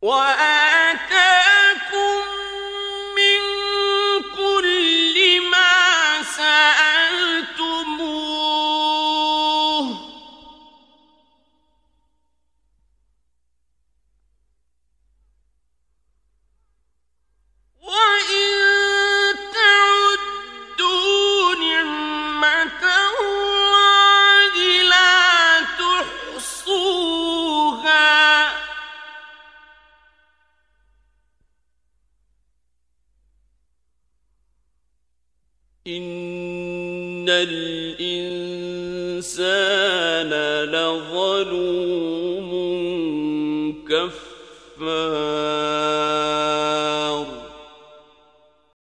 وآتاكم من كل ما سألتموه وإن تعدوا نعمة الله لا تحصوها إن الإنسان لظلوم كفار